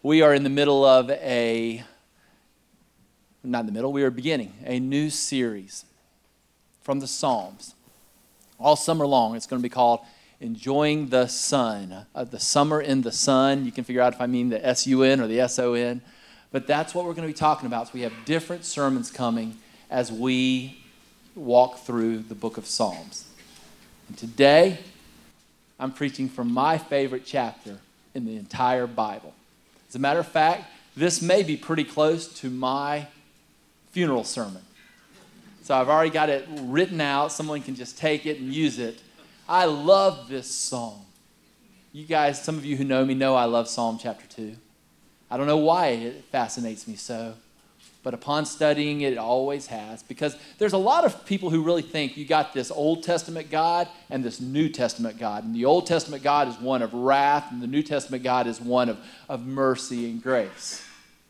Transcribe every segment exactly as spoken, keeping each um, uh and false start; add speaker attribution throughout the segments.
Speaker 1: We are in the middle of a, not in the middle, we are beginning a new series from the Psalms. All summer long, it's going to be called Enjoying the Sun. Uh, the summer in the sun. You can figure out if I mean the S U N or the S O N. But that's what we're going to be talking about. So we have different sermons coming as we walk through the book of Psalms. And today, I'm preaching from my favorite chapter in the entire Bible. As a matter of fact, this may be pretty close to my funeral sermon. So I've already got it written out. Someone can just take it and use it. I love this psalm. You guys, some of you who know me know I love Psalm chapter two. I don't know why it fascinates me so, but upon studying it, it always has. Because there's a lot of people who really think you got this Old Testament God and this New Testament God. And the Old Testament God is one of wrath, and the New Testament God is one of, of mercy and grace.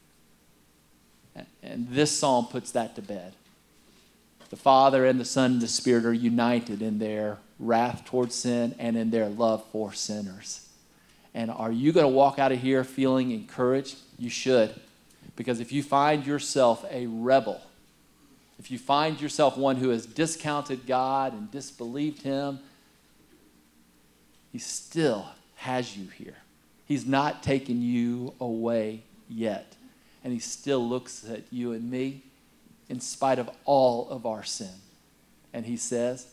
Speaker 1: And this psalm puts that to bed. The Father and the Son and the Spirit are united in their wrath towards sin and in their love for sinners. And are you going to walk out of here feeling encouraged? You should. Because if you find yourself a rebel, if you find yourself one who has discounted God and disbelieved him, he still has you here. He's not taken you away yet. And he still looks at you and me in spite of all of our sin. And he says,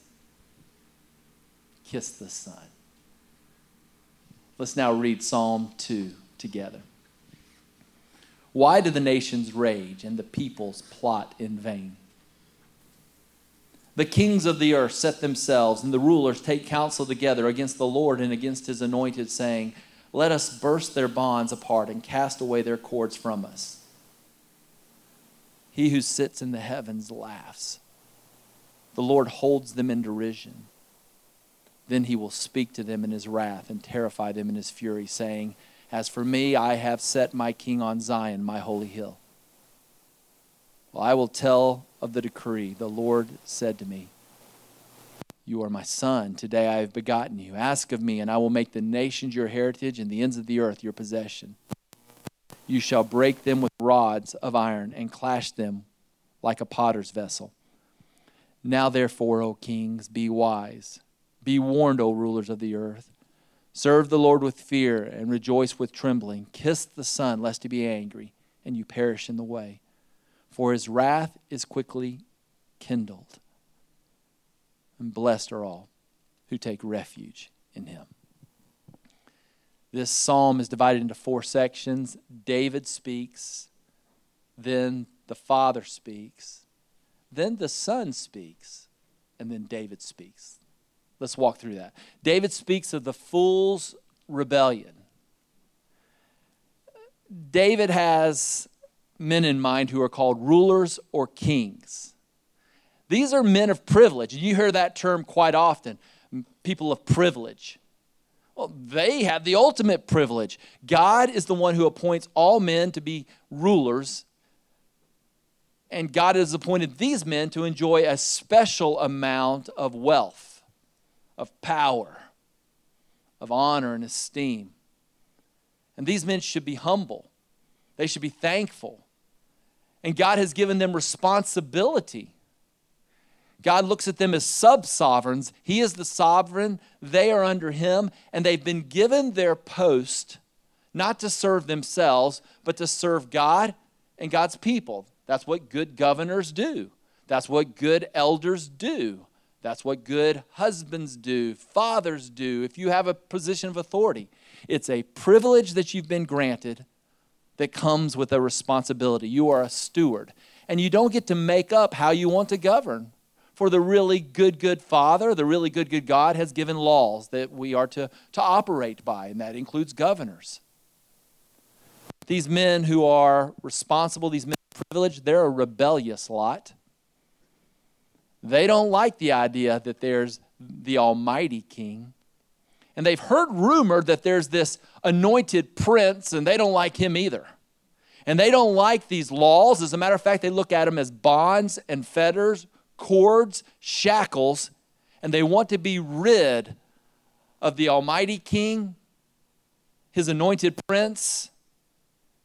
Speaker 1: kiss the Son. Let's now read Psalm two together. Why do the nations rage and the peoples plot in vain? The kings of the earth set themselves, and the rulers take counsel together against the Lord and against his anointed, saying, let us burst their bonds apart and cast away their cords from us. He who sits in the heavens laughs. The Lord holds them in derision. Then he will speak to them in his wrath and terrify them in his fury, saying, as for me, I have set my king on Zion, my holy hill. Well, I will tell of the decree. The Lord said to me, you are my son. Today I have begotten you. Ask of me, and I will make the nations your heritage and the ends of the earth your possession. You shall break them with rods of iron and clash them like a potter's vessel. Now therefore, O kings, be wise. Be warned, O rulers of the earth. Serve the Lord with fear and rejoice with trembling. Kiss the Son, lest he be angry, and you perish in the way. For his wrath is quickly kindled. And blessed are all who take refuge in him. This psalm is divided into four sections. David speaks, then the Father speaks, then the Son speaks, and then David speaks. Let's walk through that. David speaks of the fool's rebellion. David has men in mind who are called rulers or kings. These are men of privilege. You hear that term quite often, people of privilege. Well, they have the ultimate privilege. God is the one who appoints all men to be rulers, and God has appointed these men to enjoy a special amount of wealth, of power, of honor and esteem. And these men should be humble. They should be thankful. And God has given them responsibility. God looks at them as sub-sovereigns. He is the sovereign. They are under him. And they've been given their post not to serve themselves, but to serve God and God's people. That's what good governors do. That's what good elders do. That's what good husbands do, fathers do, if you have a position of authority. It's a privilege that you've been granted that comes with a responsibility. You are a steward. And you don't get to make up how you want to govern. For the really good, good Father, the really good, good God has given laws that we are to, to operate by, and that includes governors. These men who are responsible, these men of privilege, they're a rebellious lot. They don't like the idea that there's the Almighty King. And they've heard rumored that there's this anointed prince, and they don't like him either. And they don't like these laws. As a matter of fact, they look at them as bonds and fetters, cords, shackles, and they want to be rid of the Almighty King, his anointed prince,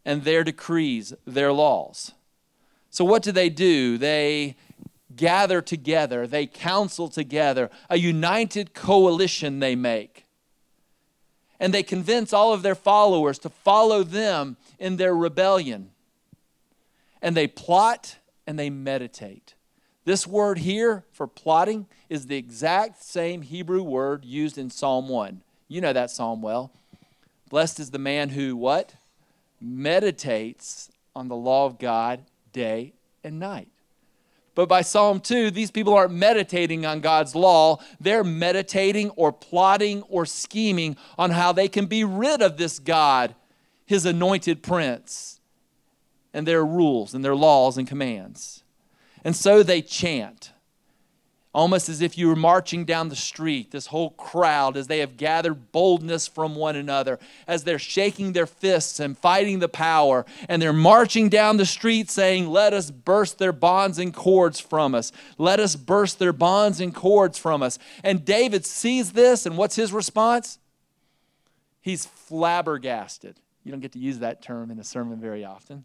Speaker 1: and their decrees, their laws. So what do they do? They gather together, they counsel together, a united coalition they make. And they convince all of their followers to follow them in their rebellion. And they plot and they meditate. This word here for plotting is the exact same Hebrew word used in Psalm one. You know that psalm well. Blessed is the man who, what? Meditates on the law of God day and night. But by Psalm two, these people aren't meditating on God's law. They're meditating or plotting or scheming on how they can be rid of this God, his anointed prince, and their rules and their laws and commands. And so they chant, almost as if you were marching down the street, this whole crowd, as they have gathered boldness from one another, as they're shaking their fists and fighting the power, and they're marching down the street saying, let us burst their bonds and cords from us. Let us burst their bonds and cords from us. And David sees this, and what's his response? He's flabbergasted. You don't get to use that term in a sermon very often.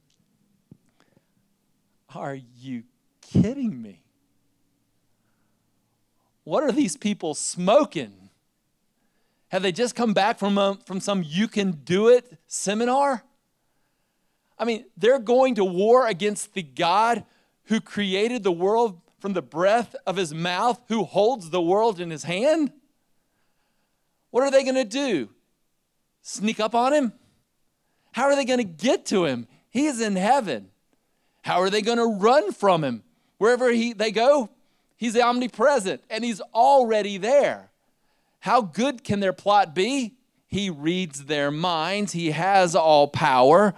Speaker 1: Are you kidding me? What are these people smoking? Have they just come back from, a, from some you can do it seminar? I mean, they're going to war against the God who created the world from the breath of his mouth, who holds the world in his hand? What are they going to do? Sneak up on him? How are they going to get to him? He is in heaven. How are they going to run from him? Wherever he, they go, he's omnipresent, and he's already there. How good can their plot be? He reads their minds. He has all power.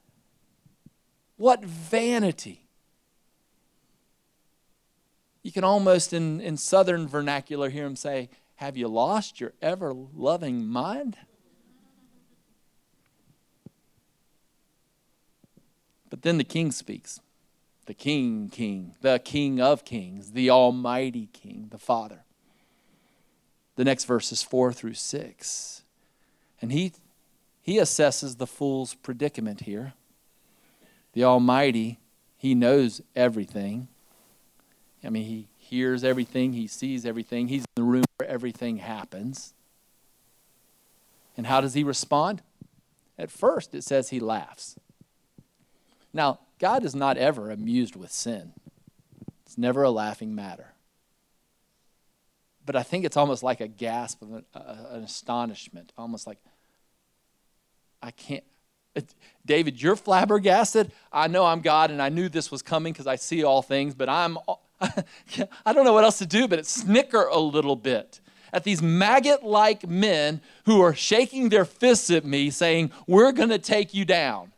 Speaker 1: What vanity. You can almost, in, in southern vernacular, hear him say, have you lost your ever-loving mind? But then the king speaks. The King, King, the King of Kings, the Almighty King, the Father. The next verse is four through six. And he, he assesses the fool's predicament here. The Almighty, he knows everything. I mean, he hears everything, he sees everything. He's in the room where everything happens. And how does he respond? At first, it says he laughs. Now, God is not ever amused with sin. It's never a laughing matter. But I think it's almost like a gasp of an, uh, an astonishment, almost like, I can't. It, David, you're flabbergasted. I know I'm God, and I knew this was coming because I see all things, but I'm, I don't know what else to do but snicker a little bit at these maggot-like men who are shaking their fists at me saying, we're going to take you down.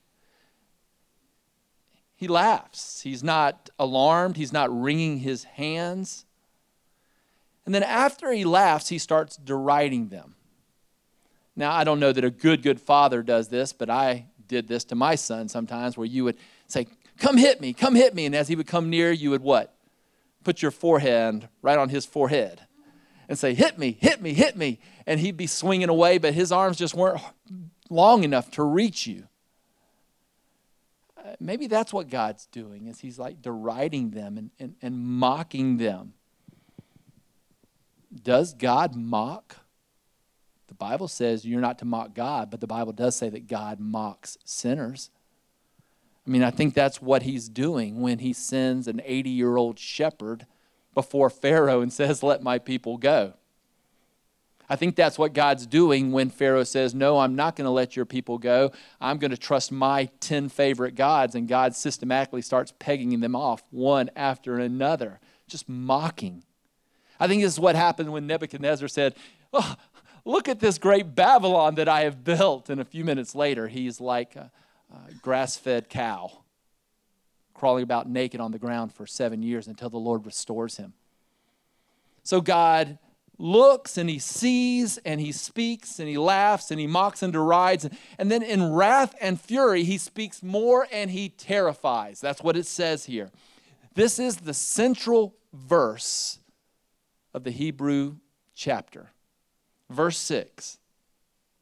Speaker 1: He laughs. He's not alarmed. He's not wringing his hands. And then after he laughs, he starts deriding them. Now, I don't know that a good, good father does this, but I did this to my son sometimes where you would say, come hit me, come hit me. And as he would come near, you would what? Put your forehead right on his forehead and say, hit me, hit me, hit me. And he'd be swinging away, but his arms just weren't long enough to reach you. Maybe that's what God's doing, is he's like deriding them and, and, and mocking them. Does God mock? The Bible says you're not to mock God, but the Bible does say that God mocks sinners. I mean, I think that's what he's doing when he sends an eighty-year-old shepherd before Pharaoh and says, let my people go. I think that's what God's doing when Pharaoh says, no, I'm not going to let your people go. I'm going to trust my ten favorite gods. And God systematically starts pegging them off one after another, just mocking. I think this is what happened when Nebuchadnezzar said, oh, look at this great Babylon that I have built. And a few minutes later, he's like a, a grass-fed cow, crawling about naked on the ground for seven years until the Lord restores him. So God looks and he sees and he speaks and he laughs and he mocks and derides. And then in wrath and fury, he speaks more and he terrifies. That's what it says here. This is the central verse of the Hebrew chapter. Verse six.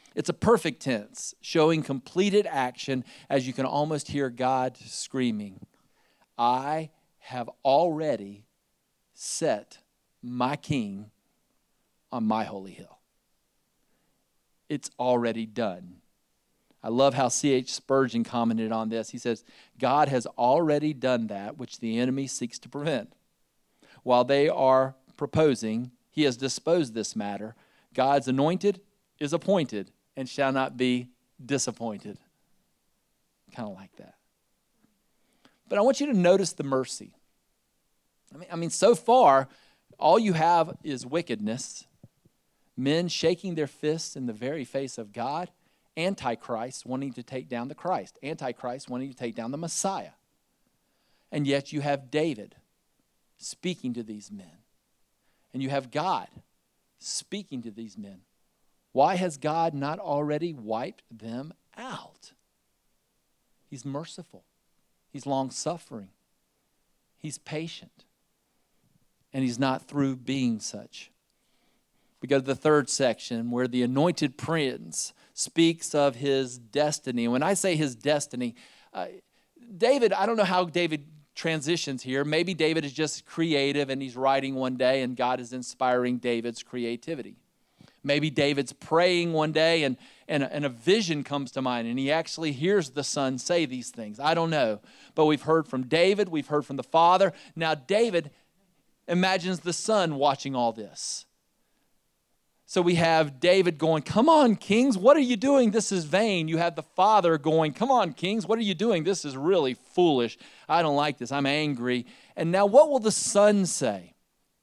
Speaker 1: It's a perfect tense, showing completed action, as you can almost hear God screaming, I have already set my king on my holy hill. It's already done. I love how C H Spurgeon commented on this. He says, God has already done that which the enemy seeks to prevent. While they are proposing, he has disposed this matter. God's anointed is appointed and shall not be disappointed. Kind of like that. But I want you to notice the mercy. I mean, I mean, so far, all you have is wickedness, men shaking their fists in the very face of God, Antichrist wanting to take down the Christ, Antichrist wanting to take down the Messiah. And yet you have David speaking to these men. And you have God speaking to these men. Why has God not already wiped them out? He's merciful. He's long-suffering. He's patient. And he's not through being such. We go to the third section where the anointed prince speaks of his destiny. And when I say his destiny, uh, David, I don't know how David transitions here. Maybe David is just creative and he's writing one day and God is inspiring David's creativity. Maybe David's praying one day and, and, a, and a vision comes to mind and he actually hears the son say these things. I don't know. But we've heard from David. We've heard from the father. Now David imagines the son watching all this. So we have David going, come on, kings, what are you doing? This is vain. You have the father going, come on, kings, what are you doing? This is really foolish. I don't like this. I'm angry. And now what will the son say?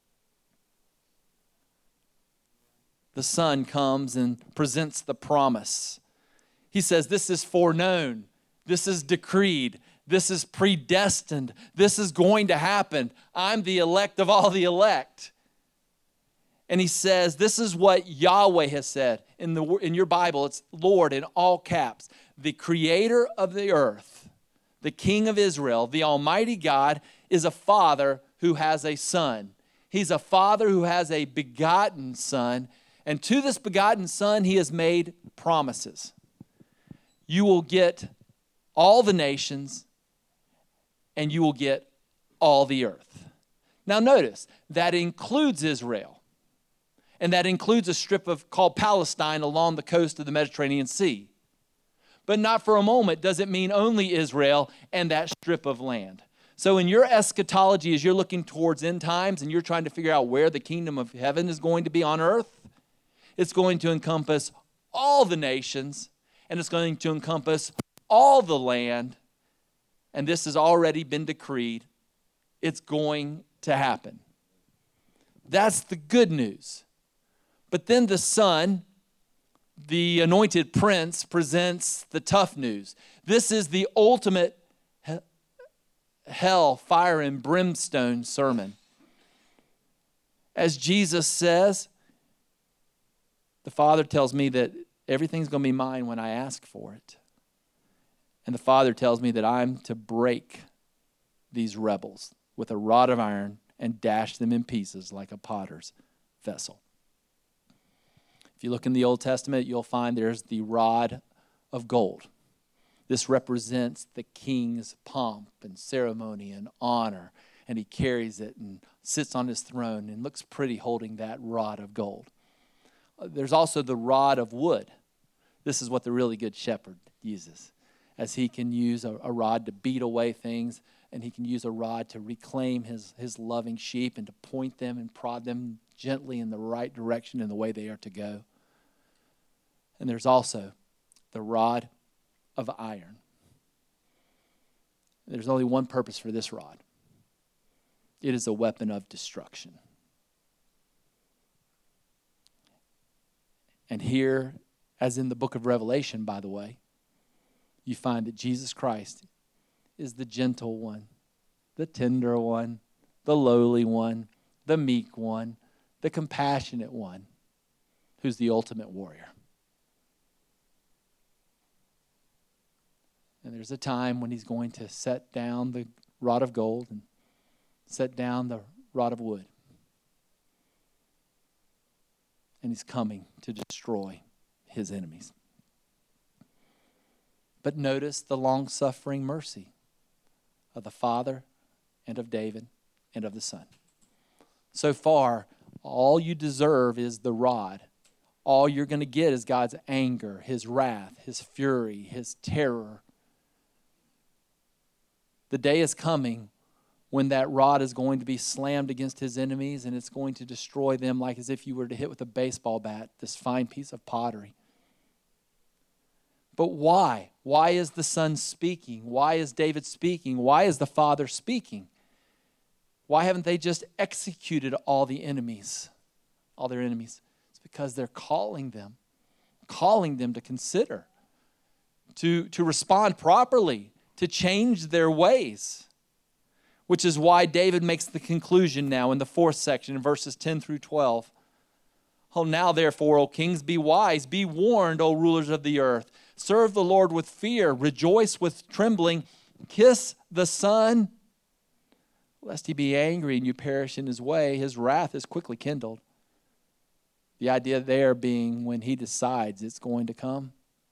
Speaker 1: The son comes and presents the promise. He says, this is foreknown. This is decreed. This is predestined. This is going to happen. I'm the elect of all the elect. And he says, this is what Yahweh has said. In, the, in your Bible, it's Lord in all caps. The creator of the earth, the King of Israel, the Almighty God, is a father who has a son. He's a father who has a begotten son. And to this begotten son, he has made promises. You will get all the nations, and you will get all the earth. Now notice, that includes Israel. And that includes a strip of called Palestine along the coast of the Mediterranean Sea. But not for a moment does it mean only Israel and that strip of land. So in your eschatology, as you're looking towards end times and you're trying to figure out where the kingdom of heaven is going to be on earth, it's going to encompass all the nations and it's going to encompass all the land. And this has already been decreed. It's going to happen. That's the good news. But then the son, the anointed prince, presents the tough news. This is the ultimate hell, fire, and brimstone sermon. As Jesus says, the Father tells me that everything's going to be mine when I ask for it. And the Father tells me that I'm to break these rebels with a rod of iron and dash them in pieces like a potter's vessel. If you look in the Old Testament, you'll find there's the rod of gold. This represents the king's pomp and ceremony and honor. And he carries it and sits on his throne and looks pretty holding that rod of gold. There's also the rod of wood. This is what the really good shepherd uses, as he can use a, a rod to beat away things, and he can use a rod to reclaim his, his loving sheep and to point them and prod them gently in the right direction in the way they are to go. And there's also the rod of iron. There's only one purpose for this rod. It is a weapon of destruction. And here, as in the book of Revelation, by the way, you find that Jesus Christ is the gentle one, the tender one, the lowly one, the meek one, the compassionate one, who's the ultimate warrior. And there's a time when he's going to set down the rod of gold and set down the rod of wood. And he's coming to destroy his enemies. But notice the long-suffering mercy of the Father and of David and of the Son. So far, all you deserve is the rod. All you're going to get is God's anger, his wrath, his fury, his terror. The day is coming when that rod is going to be slammed against his enemies and it's going to destroy them like as if you were to hit with a baseball bat, this fine piece of pottery. But why? Why is the Son speaking? Why is David speaking? Why is the Father speaking? Why haven't they just executed all the enemies, all their enemies? It's because they're calling them, calling them to consider, to, to respond properly, to change their ways. Which is why David makes the conclusion now in the fourth section, in verses ten through twelve. Oh, now therefore, O kings, be wise, be warned, O rulers of the earth. Serve the Lord with fear, rejoice with trembling, kiss the Son, lest he be angry and you perish in his way. His wrath is quickly kindled. The idea there being when he decides it's going to come,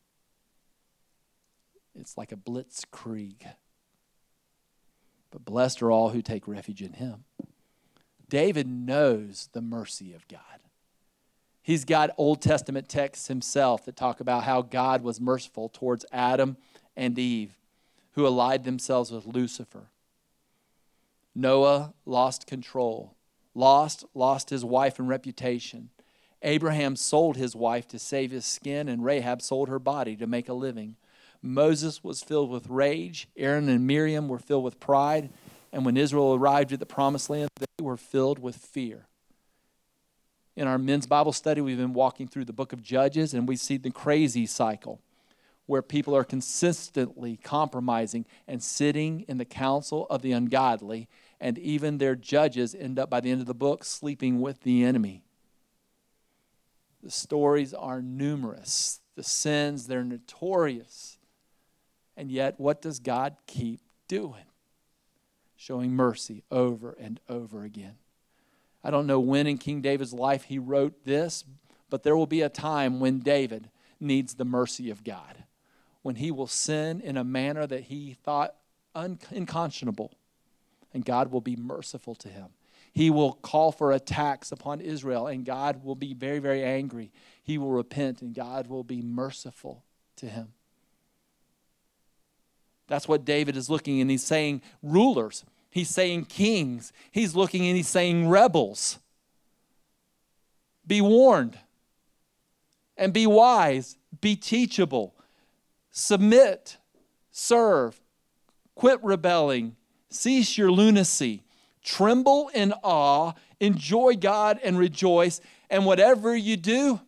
Speaker 1: it's like a blitzkrieg. But blessed are all who take refuge in him. David knows the mercy of God. He's got Old Testament texts himself that talk about how God was merciful towards Adam and Eve, who allied themselves with Lucifer. Noah lost control. Lost, lost his wife and reputation. Abraham sold his wife to save his skin, and Rahab sold her body to make a living. Moses was filled with rage. Aaron and Miriam were filled with pride. And when Israel arrived at the promised land, they were filled with fear. In our men's Bible study, we've been walking through the book of Judges, and we see the crazy cycle where people are consistently compromising and sitting in the counsel of the ungodly, and even their judges end up, by the end of the book, sleeping with the enemy. The stories are numerous. The sins, they're notorious. And yet, what does God keep doing? Showing mercy over and over again. I don't know when in King David's life he wrote this, but there will be a time when David needs the mercy of God, when he will sin in a manner that he thought un- unconscionable, and God will be merciful to him. He will call for attacks upon Israel, and God will be very, very angry. He will repent, and God will be merciful to him. That's what David is looking, and he's saying rulers. He's saying kings. He's looking and he's saying rebels. Be warned and be wise. Be teachable. Submit. Serve. Quit rebelling. Cease your lunacy. Tremble in awe. Enjoy God and rejoice. And whatever you do,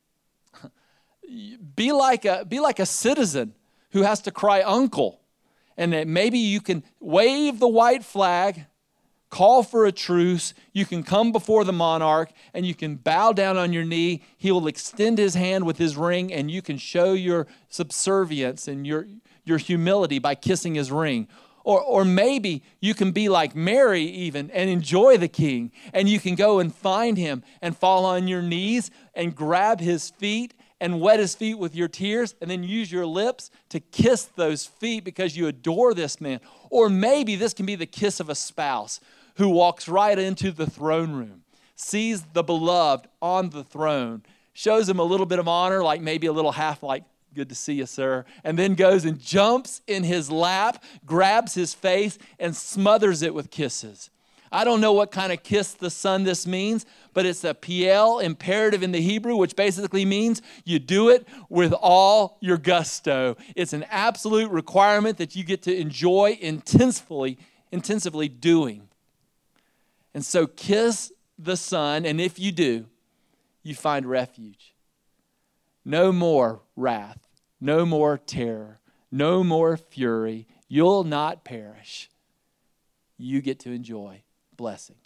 Speaker 1: be like a, be like a citizen who has to cry uncle. And that maybe you can wave the white flag, call for a truce. You can come before the monarch and you can bow down on your knee. He will extend his hand with his ring, and you can show your subservience and your, your humility by kissing his ring. Or, or maybe you can be like Mary even and enjoy the king. And you can go and find him and fall on your knees and grab his feet and wet his feet with your tears, and then use your lips to kiss those feet because you adore this man. Or maybe this can be the kiss of a spouse who walks right into the throne room, sees the beloved on the throne, shows him a little bit of honor, like maybe a little half like, good to see you, sir, and then goes and jumps in his lap, grabs his face, and smothers it with kisses. I don't know what kind of kiss the Son this means, but it's a piel imperative in the Hebrew, which basically means you do it with all your gusto. It's an absolute requirement that you get to enjoy intensively, intensively doing. And so kiss the Son, and if you do, you find refuge. No more wrath, no more terror, no more fury. You'll not perish. You get to enjoy blessing.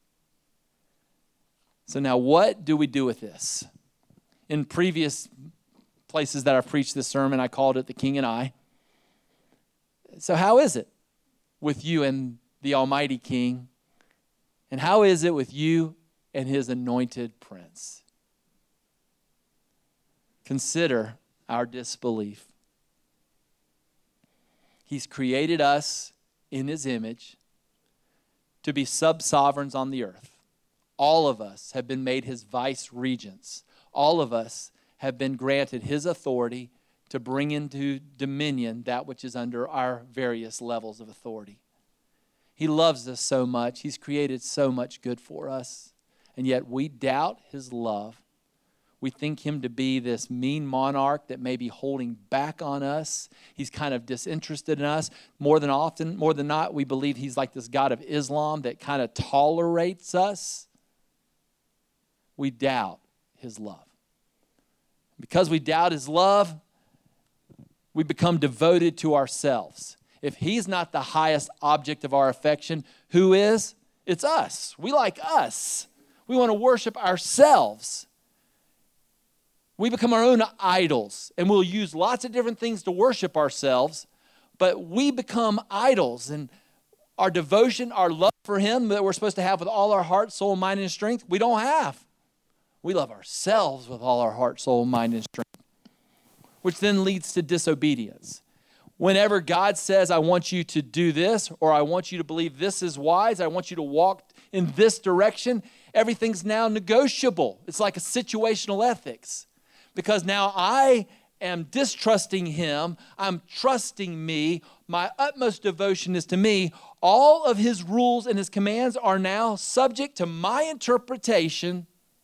Speaker 1: So now what do we do with this? In previous places that I've preached this sermon, I called it The King and I. So how is it with you and the Almighty King? And how is it with you and his anointed prince? Consider our disbelief. He's created us in his image to be sub-sovereigns on the earth. All of us have been made his vice regents. All of us have been granted his authority to bring into dominion that which is under our various levels of authority. He loves us so much. He's created so much good for us. And yet we doubt his love. We think him to be this mean monarch that may be holding back on us. He's kind of disinterested in us. More than often, more than not, we believe he's like this God of Islam that kind of tolerates us. We doubt his love. Because we doubt his love, we become devoted to ourselves. If he's not the highest object of our affection, who is? It's us. We like us. We want to worship ourselves. We become our own idols, and we'll use lots of different things to worship ourselves, but we become idols, and our devotion, our love for him that we're supposed to have with all our heart, soul, mind, and strength, we don't have. We love ourselves with all our heart, soul, mind, and strength, which then leads to disobedience. Whenever God says, I want you to do this, or I want you to believe this is wise, I want you to walk in this direction, everything's now negotiable. It's like a situational ethics. Because now I am distrusting him, I'm trusting me, my utmost devotion is to me. All of his rules and his commands are now subject to my interpretation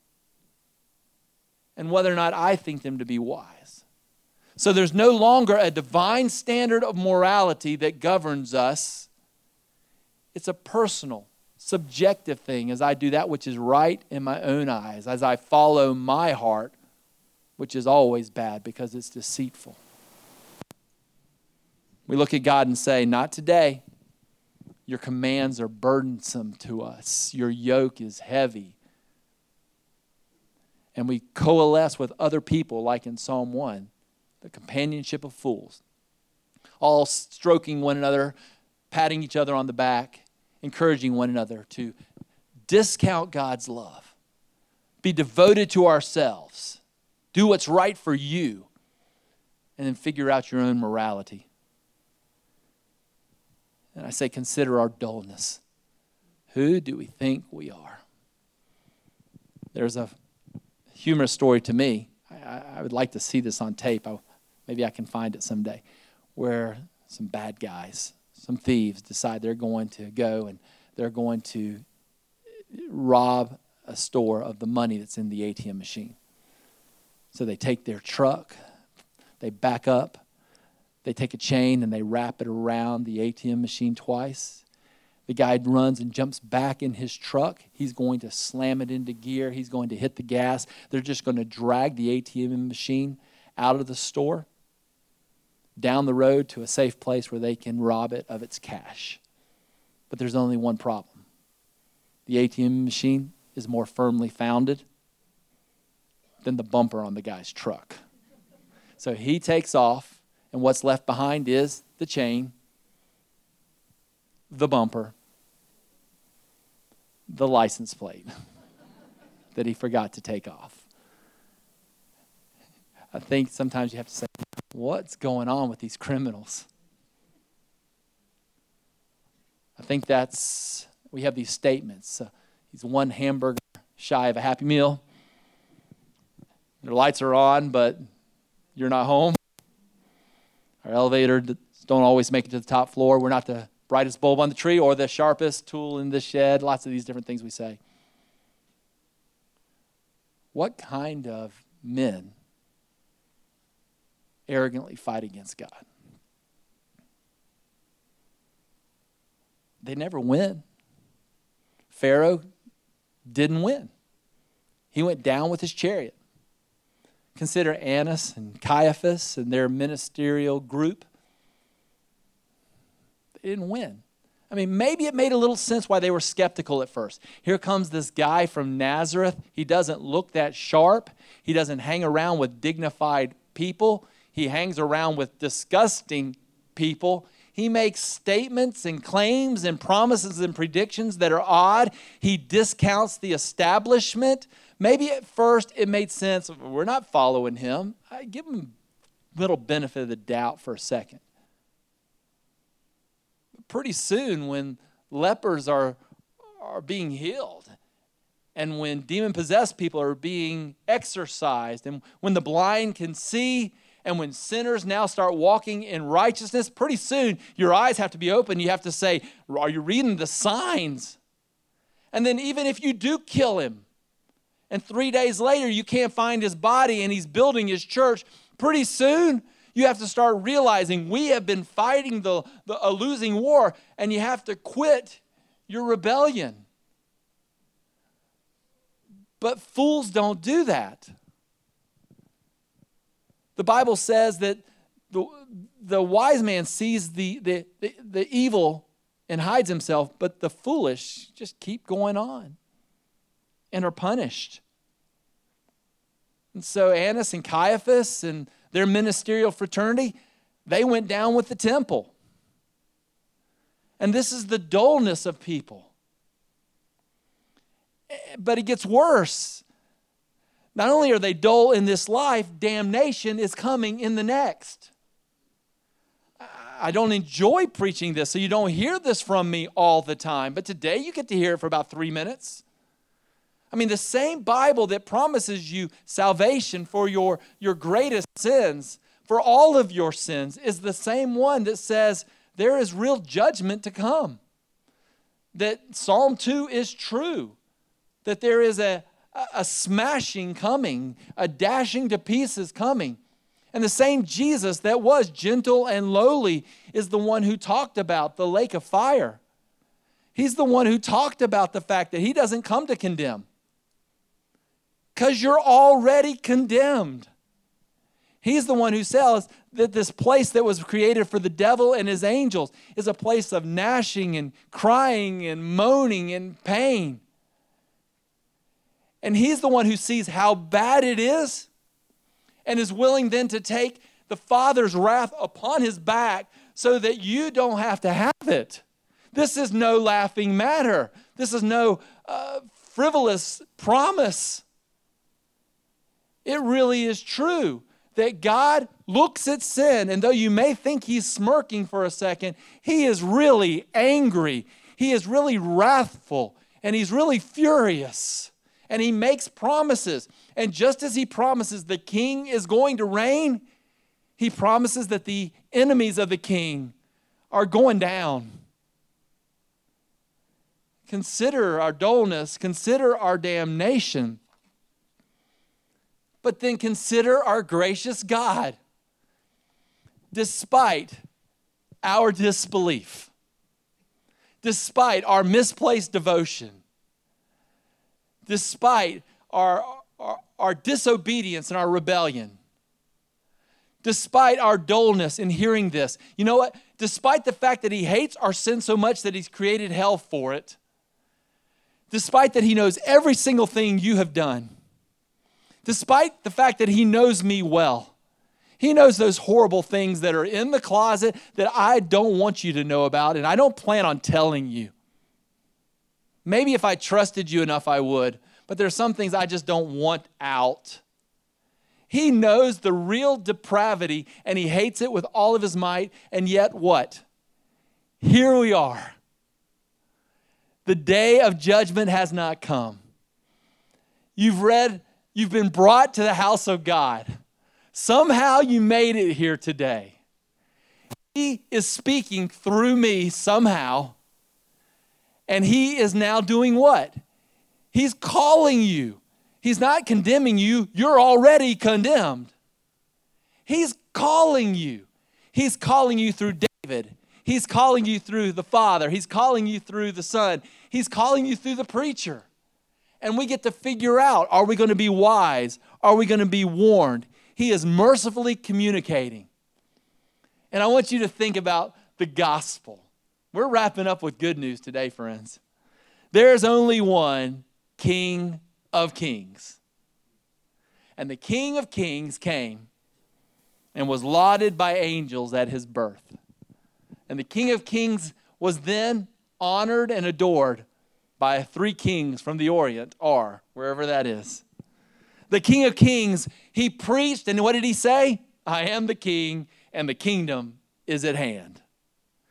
Speaker 1: and whether or not I think them to be wise. So there's no longer a divine standard of morality that governs us. It's a personal, subjective thing as I do that which is right in my own eyes, as I follow my heart, which is always bad because it's deceitful. We look at God and say, not today. Your commands are burdensome to us. Your yoke is heavy. And we coalesce with other people, like in Psalm one, the companionship of fools, all stroking one another, patting each other on the back, encouraging one another to discount God's love, be devoted to ourselves, do what's right for you, and then figure out your own morality. And I say, consider our dullness. Who do we think we are? There's a humorous story to me. I, I would like to see this on tape. I, maybe I can find it someday, where some bad guys, some thieves decide they're going to go and they're going to rob a store of the money that's in the A T M machine. So they take their truck, they back up, they take a chain and they wrap it around the A T M machine twice. The guy runs and jumps back in his truck. He's going to slam it into gear. He's going to hit the gas. They're just going to drag the A T M machine out of the store, down the road to a safe place where they can rob it of its cash. But there's only one problem. The A T M machine is more firmly founded than the bumper on the guy's truck. So he takes off, and what's left behind is the chain, the bumper, the license plate that he forgot to take off. I think sometimes you have to say, what's going on with these criminals? I think that's, we have these statements. Uh, he's one hamburger shy of a Happy Meal. Their lights are on, but you're not home. Our elevator don't always make it to the top floor. We're not the brightest bulb on the tree or the sharpest tool in the shed. Lots of these different things we say. What kind of men arrogantly fight against God? They never win. Pharaoh didn't win. He went down with his chariot. Consider Annas and Caiaphas and their ministerial group. They didn't win. I mean, maybe it made a little sense why they were skeptical at first. Here comes this guy from Nazareth. He doesn't look that sharp. He doesn't hang around with dignified people. He hangs around with disgusting people. He makes statements and claims and promises and predictions that are odd. He discounts the establishment. Maybe at first it made sense. We're not following him. I give him a little benefit of the doubt for a second. pretty soon when lepers are, are being healed, and when demon-possessed people are being exorcised, and when the blind can see, and when sinners now start walking in righteousness, pretty soon your eyes have to be open. You have to say, are you reading the signs? And then even if you do kill him, and three days later you can't find his body and he's building his church, pretty soon you have to start realizing we have been fighting the, the, a losing war, and you have to quit your rebellion. But fools don't do that. The Bible says that the, the wise man sees the, the, the, the evil and hides himself, but the foolish just keep going on and are punished. And so Annas and Caiaphas and their ministerial fraternity, they went down with the temple. And this is the dullness of people. But it gets worse. Not only are they dull in this life, damnation is coming in the next. I don't enjoy preaching this, so you don't hear this from me all the time. But today you get to hear it for about three minutes. I mean, the same Bible that promises you salvation for your, your greatest sins, for all of your sins, is the same one that says there is real judgment to come. That Psalm two is true. That there is a, a smashing coming, a dashing to pieces coming. And the same Jesus that was gentle and lowly is the one who talked about the lake of fire. He's the one who talked about the fact that he doesn't come to condemn. Because you're already condemned. He's the one who says that this place that was created for the devil and his angels is a place of gnashing and crying and moaning and pain. And he's the one who sees how bad it is and is willing then to take the Father's wrath upon his back so that you don't have to have it. This is no laughing matter. This is no uh, frivolous promise. It really is true that God looks at sin, and though you may think he's smirking for a second, he is really angry. He is really wrathful, and he's really furious. And he makes promises. And just as he promises the king is going to reign, he promises that the enemies of the king are going down. Consider our dullness. Consider our damnation. But then consider our gracious God. Despite our disbelief, despite our misplaced devotion, despite our, our, our disobedience and our rebellion, despite our dullness in hearing this, you know what? Despite the fact that he hates our sin so much that he's created hell for it, despite that he knows every single thing you have done, despite the fact that he knows me well, he knows those horrible things that are in the closet that I don't want you to know about, and I don't plan on telling you. Maybe if I trusted you enough, I would. But there are some things I just don't want out. He knows the real depravity, and he hates it with all of his might. And yet what? Here we are. The day of judgment has not come. You've read, you've been brought to the house of God. Somehow you made it here today. He is speaking through me somehow. And he is now doing what? He's calling you. He's not condemning you. You're already condemned. He's calling you. He's calling you through David. He's calling you through the Father. He's calling you through the Son. He's calling you through the preacher. And we get to figure out, are we going to be wise? Are we going to be warned? He is mercifully communicating. And I want you to think about the gospel. We're wrapping up with good news today, friends. There's only one King of Kings. And the King of Kings came and was lauded by angels at his birth. And the King of Kings was then honored and adored by three kings from the Orient, or wherever that is. The King of Kings, he preached, and what did he say? I am the King, and the kingdom is at hand.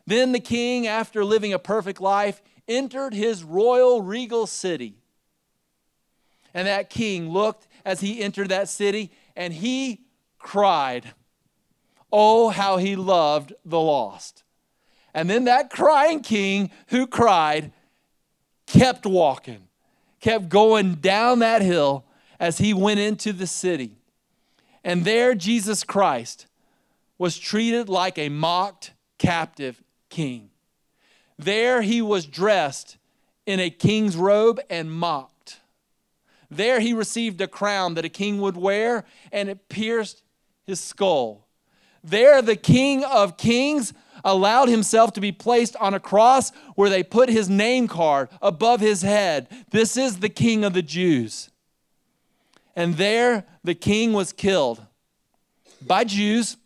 Speaker 1: Then the king, after living a perfect life, entered his royal regal city. And that king looked as he entered that city, and he cried, oh, how he loved the lost. And then that crying king who cried kept walking, kept going down that hill as he went into the city. And there Jesus Christ was treated like a mocked captive king. There he was dressed in a king's robe and mocked. There he received a crown that a king would wear, and it pierced his skull. There the King of Kings allowed himself to be placed on a cross where they put his name card above his head. This is the King of the Jews. And there the king was killed by Jews,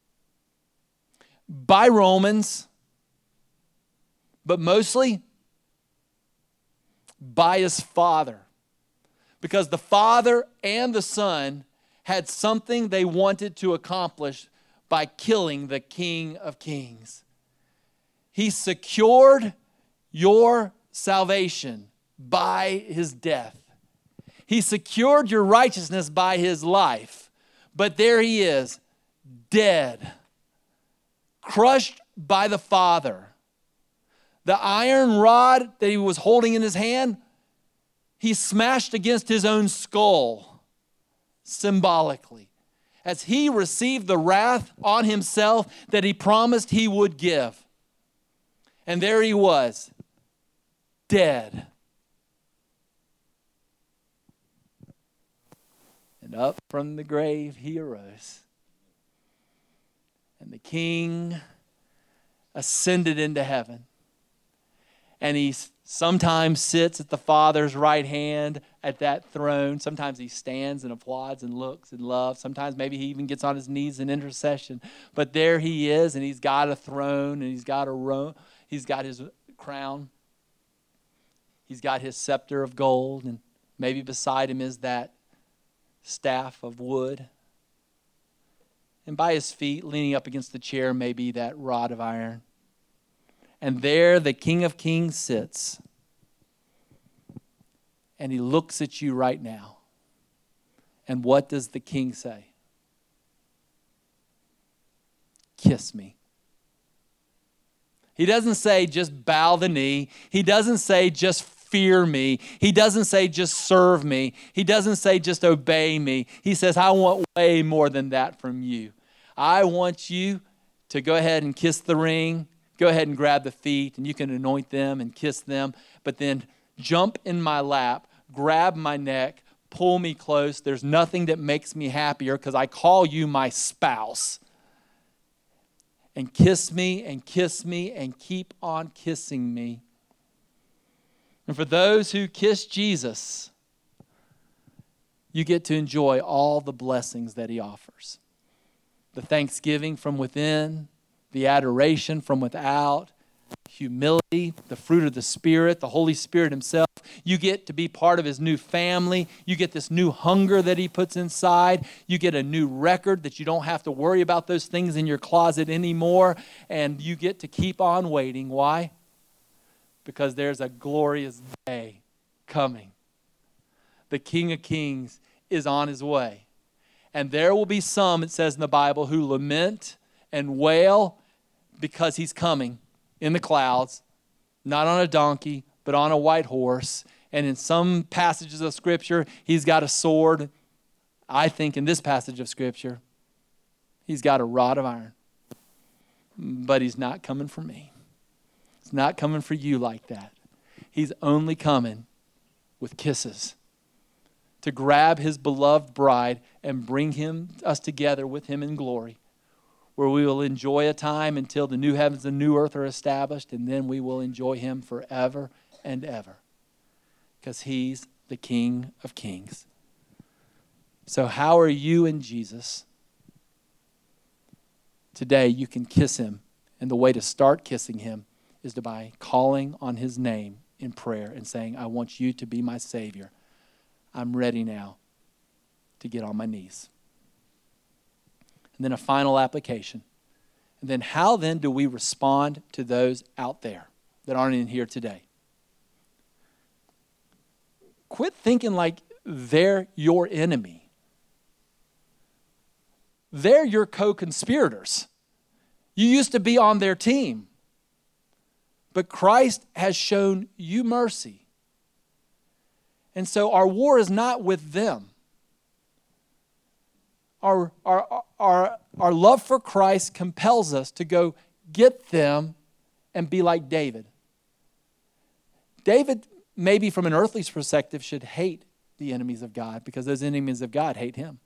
Speaker 1: by Romans, but mostly by his father. Because the Father and the Son had something they wanted to accomplish by killing the King of Kings. He secured your salvation by his death. He secured your righteousness by his life. But there he is, dead, crushed by the Father. The iron rod that he was holding in his hand, he smashed against his own skull, symbolically, as he received the wrath on himself that he promised he would give. And there he was, dead. And up from the grave he arose. And the king ascended into heaven. And he sometimes sits at the Father's right hand at that throne. Sometimes he stands and applauds and looks and loves. Sometimes maybe he even gets on his knees in intercession. But there he is, and he's got a throne, and he's got a ro- he's got his crown. He's got his scepter of gold, and maybe beside him is that staff of wood. And by his feet, leaning up against the chair, may be that rod of iron. And there the King of Kings sits. And he looks at you right now. And what does the king say? Kiss me. He doesn't say just bow the knee. He doesn't say just fear me. He doesn't say just serve me. He doesn't say just obey me. He says, I want way more than that from you. I want you to go ahead and kiss the ring. Go ahead and grab the feet, and you can anoint them and kiss them. But then jump in my lap, grab my neck, pull me close. There's nothing that makes me happier because I call you my spouse. And kiss me and kiss me and keep on kissing me. And for those who kiss Jesus, you get to enjoy all the blessings that he offers. The thanksgiving from within, the adoration from without, humility, the fruit of the Spirit, the Holy Spirit himself. You get to be part of his new family. You get this new hunger that he puts inside. You get a new record that you don't have to worry about those things in your closet anymore. And you get to keep on waiting. Why? Because there's a glorious day coming. The King of Kings is on his way. And there will be some, it says in the Bible, who lament and wail because he's coming in the clouds, not on a donkey, but on a white horse. And in some passages of Scripture, he's got a sword. I think in this passage of Scripture, he's got a rod of iron. But he's not coming for me. He's not coming for you like that. He's only coming with kisses to grab his beloved bride and bring him us together with him in glory, where we will enjoy a time until the new heavens and new earth are established, and then we will enjoy him forever and ever, because he's the King of Kings. So how are you in Jesus? Today you can kiss him, and the way to start kissing him is to by calling on his name in prayer and saying, I want you to be my Savior. I'm ready now to get on my knees. And then a final application. And then how then do we respond to those out there that aren't in here today? Quit thinking like they're your enemy. They're your co-conspirators. You used to be on their team. But Christ has shown you mercy. And so our war is not with them. Our, our, our, our love for Christ compels us to go get them and be like David. David, maybe from an earthly perspective, should hate the enemies of God because those enemies of God hate him.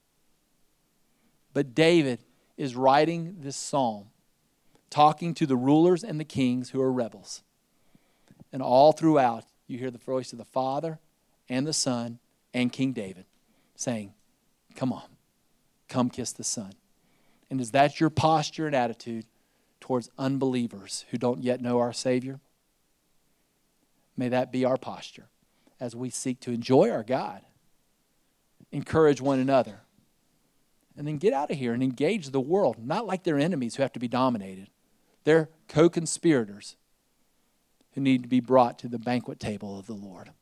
Speaker 1: But David is writing this psalm, talking to the rulers and the kings who are rebels. And all throughout, you hear the voice of the Father and the Son and King David saying, come on, come kiss the Son. And is that your posture and attitude towards unbelievers who don't yet know our Savior? May that be our posture as we seek to enjoy our God, encourage one another, and then get out of here and engage the world, not like they're enemies who have to be dominated. They're co-conspirators who need to be brought to the banquet table of the Lord.